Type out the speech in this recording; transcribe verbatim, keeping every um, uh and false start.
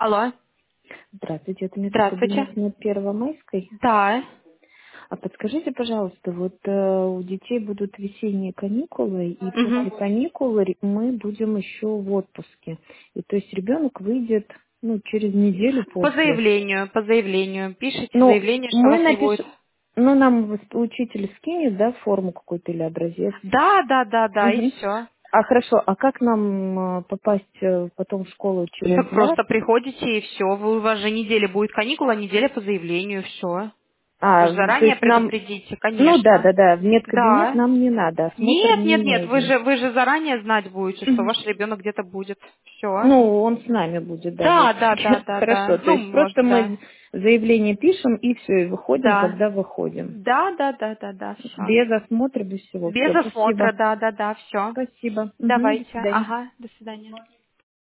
Алло. Здравствуйте, это Здравствуйте. медкабинет на Первомайской. Да. А подскажите, пожалуйста, вот э, у детей будут весенние каникулы, и Мгм. после каникул ре- мы будем еще в отпуске. И то есть ребенок выйдет, ну, через неделю По после. заявлению, по заявлению. Пишите Ну, заявление, что мы вас не будет. напишем, ну, нам вос- учитель скинет, да, форму какую-то или образец. Да, да, да, да, и Мгм. все. А хорошо, а как нам э, попасть э, потом в школу через вас? Просто приходите и все. Вы, у вас же неделя будет каникула, неделя по заявлению, все. Вы А, же то заранее есть нам, предупредите, ну да, конечно. да, да, в медкабинет Да. нам не надо, осмотр Нет, не нет, нет, вы нужен. же, вы же заранее знать будете, что Мгм. ваш ребенок где-то будет. Все. Ну, он с нами будет, да, в Да, да, да, отпуске. да, Хорошо, да. то Ну, есть может, просто да. мы заявление пишем и все, и выходим, Да. когда выходим. Да, да, да, да, да, все. Без осмотра, без всего. Без Все, осмотра, спасибо. да, да, да, все. Спасибо. Мгм, до Давайте. свидания. Ага, до свидания.